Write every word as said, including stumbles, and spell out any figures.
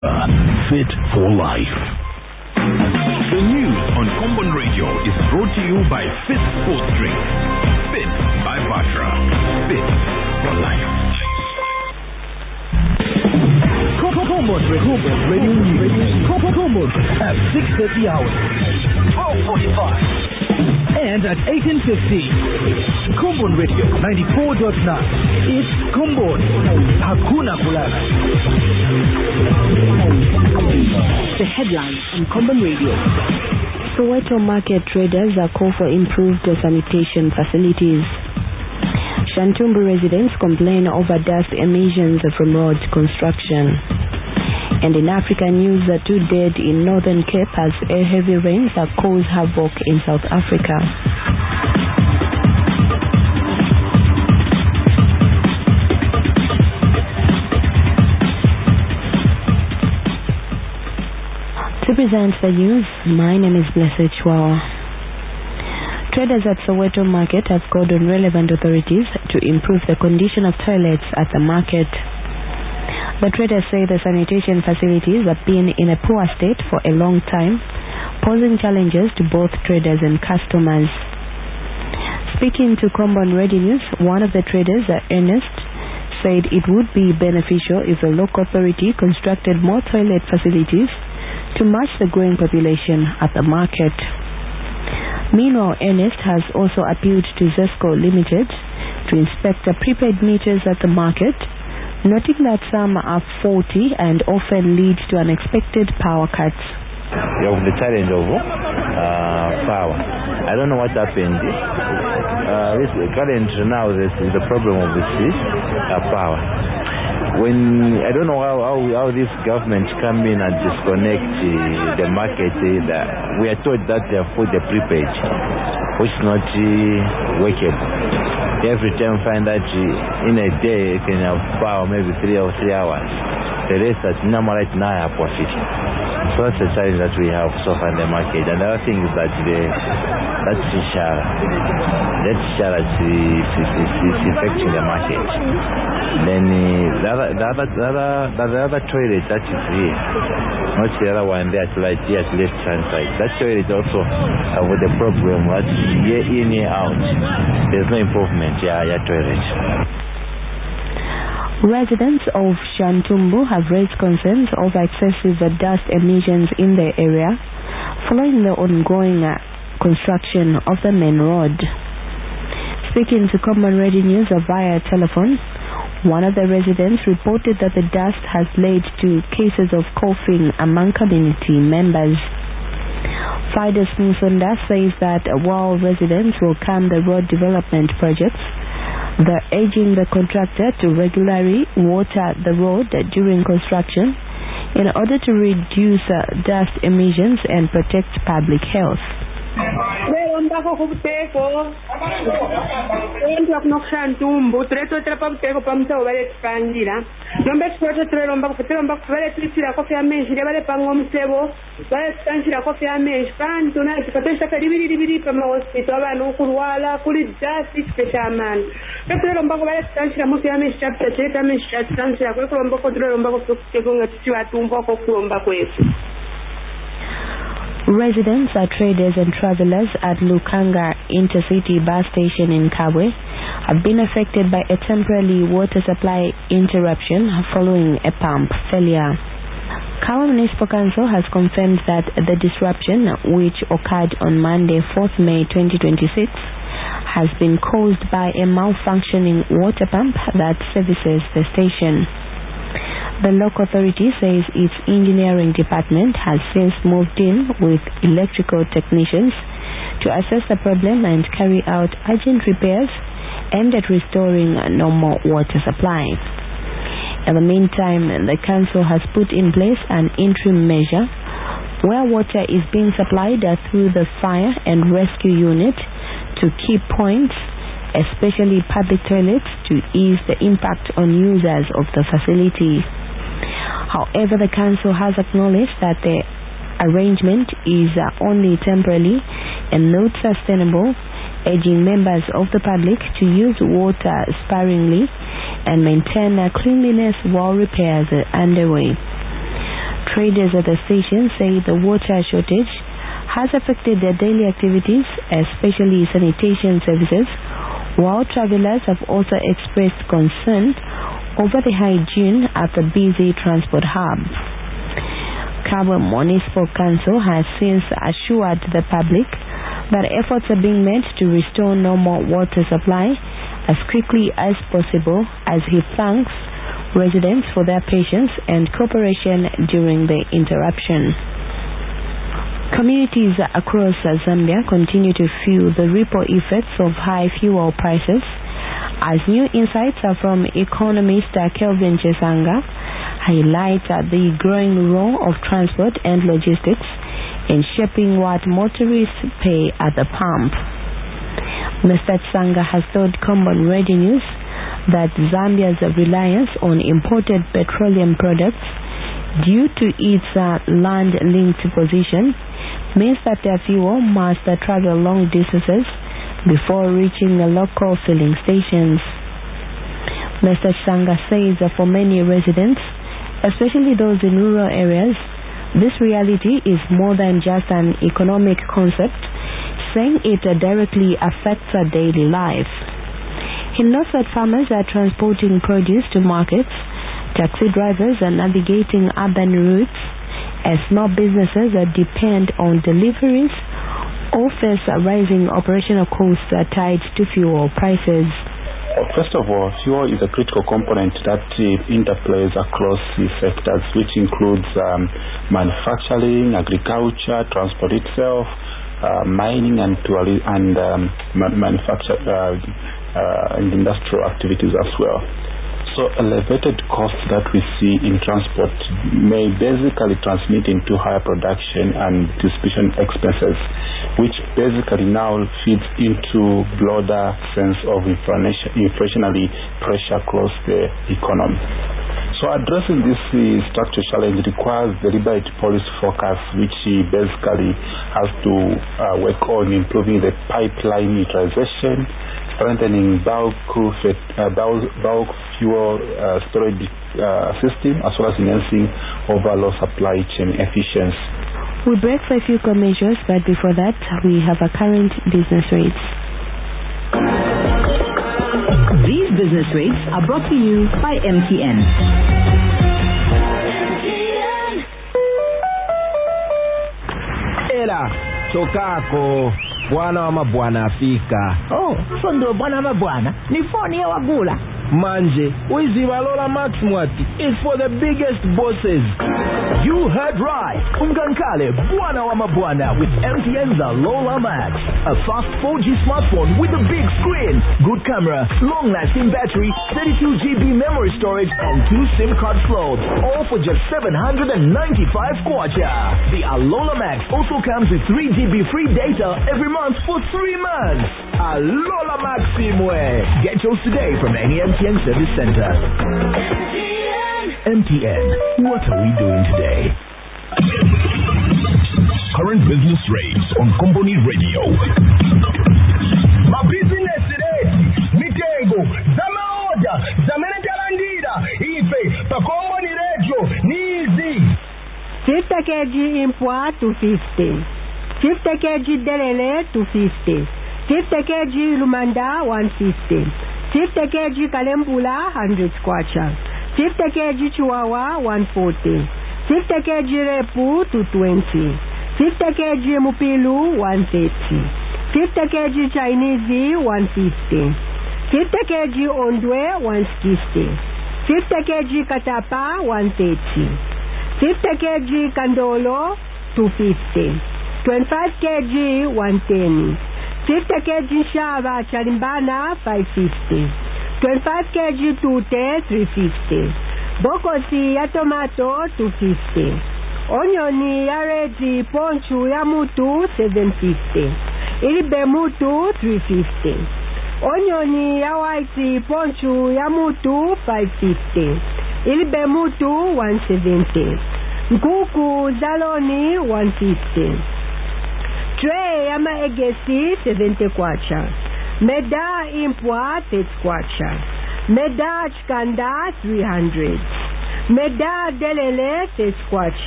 Fit for life. The news on Common Radio is brought to you by Fit Sports Drink. Fit by Batra. Fit for life. Common Radio News. Common at six thirty hours, twelve forty-five, and at eighteen fifty. Common Radio ninety-four point nine. It's Common. Hakuna Kulala. The headlines on Common Radio. Soweto market traders are called for improved sanitation facilities. Shantumbu residents complain over dust emissions from road construction. And in African news, two dead in Northern Cape as heavy rains have caused havoc in South Africa. To present the news, my name is Blessed Chwawa. Traders at Soweto Market have called on relevant authorities to improve the condition of toilets at the market. The traders say the sanitation facilities have been in a poor state for a long time, posing challenges to both traders and customers. Speaking to Common Radio News, one of the traders, Ernest, said it would be beneficial if the local authority constructed more toilet facilities to match the growing population at the market. Meanwhile, Ernest has also appealed to Zesco Limited to inspect the prepaid meters at the market, noting that some are faulty and often lead to unexpected power cuts. You have the challenge of uh, power. I don't know what happened. Uh, this current now is the problem of the sea, uh, power. When I don't know how, how, how this government come in and disconnect uh, the market, uh, we are told that they have put the prepaid, which is not uh, workable. Every time find that uh, in a day you can have power maybe three or three hours. The rest that number right now are profit. So that's the challenge that we have so far in the market. And the other thing is that the that's Shara. That Shara is, is, is, is affecting the market. Then uh, the other the other the other, the other toilet that is here, not the other one there to like here to left hand side. That toilet also have the problem that year in year out. There's no improvement. Yeah, yeah, toilet. Residents of Shantumbu have raised concerns over excessive dust emissions in the area following the ongoing uh, construction of the main road. Speaking to Common Radio News via telephone, one of the residents reported that the dust has led to cases of coughing among community members. Fides Nsonda says that while residents welcome the road development projects, they're urging the contractor to regularly water the road during construction in order to reduce uh, dust emissions and protect public health. Mbako kubuteko Enti wakunokushantumbu Tuleto tira pabuteko pamusa ubale tukandira Nombe tukoto tulero mbako Tutero mbako Bale tulisira kofi ya menshi Bale pango msebo Bale tutanshira kofi ya menshi Kandi tunai Tukatosha kadibiri dibiri Pama hospital Abanu ukuruwala Kuli dasi Tukesha amani Tulero mbako Bale tutanshira Mofi ya menshi Chapta cheta menshi Tutanshira Kulero mbako Tulero mbako Tukeko nga tuchiwa tumbako Kulero mbako yesu. Residents, are traders and travelers at Lukanga Intercity Bus Station in Kabwe have been affected by a temporary water supply interruption following a pump failure. Kabwe Municipal Council has confirmed that the disruption, which occurred on Monday, fourth May twenty twenty-six, has been caused by a malfunctioning water pump that services the station. The local authority says its engineering department has since moved in with electrical technicians to assess the problem and carry out urgent repairs aimed at restoring normal water supply. In the meantime, the council has put in place an interim measure where water is being supplied through the fire and rescue unit to key points, especially public toilets, to ease the impact on users of the facility. However, the council has acknowledged that the arrangement is uh, only temporary and not sustainable, urging members of the public to use water sparingly and maintain uh, cleanliness while repairs are underway. Traders at the station say the water shortage has affected their daily activities, especially sanitation services, while travelers have also expressed concern over the hygiene at the busy transport hub. Kabwe Municipal Council has since assured the public that efforts are being made to restore normal water supply as quickly as possible, as he thanks residents for their patience and cooperation during the interruption. Communities across Zambia continue to feel the ripple effects of high fuel prices, as new insights from economist Kelvin Chesanga highlight the growing role of transport and logistics in shaping what motorists pay at the pump. Mister Tsanga has told Common Radio News that Zambia's reliance on imported petroleum products due to its uh, land-linked position means that their fuel must uh, travel long distances before reaching the local filling stations. Mister Tsanga says that for many residents, especially those in rural areas, this reality is more than just an economic concept, saying it uh, directly affects their daily life. He notes that farmers are transporting produce to markets, taxi drivers are navigating urban routes, as small businesses that depend on deliveries or face rising operational costs are tied to fuel prices. First of all, fuel is a critical component that uh, interplays across the sectors, which includes um, manufacturing, agriculture, transport itself, uh, mining, and, and um, ma- manufacture uh, uh, and industrial activities as well. So elevated costs that we see in transport may basically transmit into higher production and distribution expenses, which basically now feeds into broader sense of inflation, inflationary pressure across the economy. So addressing this uh, structural challenge requires deliberate policy focus, which uh, basically has to uh, work on improving the pipeline utilization, strengthening bulk, uh, bulk, bulk fuel uh, storage uh, system, as well as enhancing overall supply chain efficiency. We break for a few measures, but before that, we have a current business rates. These business rates are brought to you by M T N. Ela, chokako. Bwana wa mabwana afika. Oh, so ndo bwana wa mabwana. Ni phone ya wagula. Manje, wizi wa Lola Max mwati is for the biggest bosses. You heard right. Ungankale, bwana wa mabwana with M T N's Lola Max. A fast four G smartphone with a big screen, good camera, long-lasting battery, thirty-two gigabytes memory storage, and two SIM card slots. All for just seven hundred ninety-five kwacha. The Lola Max also comes with three gigabytes free data every month for three months. Lola Max Simwe. Get yours today from any M T N service center. M T N, what are we doing today? Current business rates on Company Radio. My business today, Mitengo, Zamaoda, Zamena Jalandida, Ife, pa Company Radio, Nizi. fifty kilograms import two fifty. fifty kilograms Delele two fifty. fifty kilograms Lumanda one fifty. fifty kilograms Kalembula one hundred kwacha. fifty kilograms Chihuahua one forty. fifty kilograms Repu two twenty. fifty kilograms Mupilu one thirty. fifty kilograms Chinese one fifty. fifty kilograms Ondwe one sixty. fifty kilograms Katapa one thirty. fifty kilograms Kandolo two fifty. twenty-five kilograms one ten. fifty kilograms Shava Chalimbana five fifty. twenty-five kilograms Tute three fifty. Bokosi ya tomato two fifty. Onioni ya redi ponchu ya mutu seven fifty. Ilibe mutu three fifty. Onioni ya white ponchu ya mutu five fifty. Ilibe mutu one seventy. Nkuku zaloni one fifty. Tray ya maegesi seventy kwacha. Meda impwa thirty kwacha. Meda chkanda three hundred. Meda delele thirty kwacha.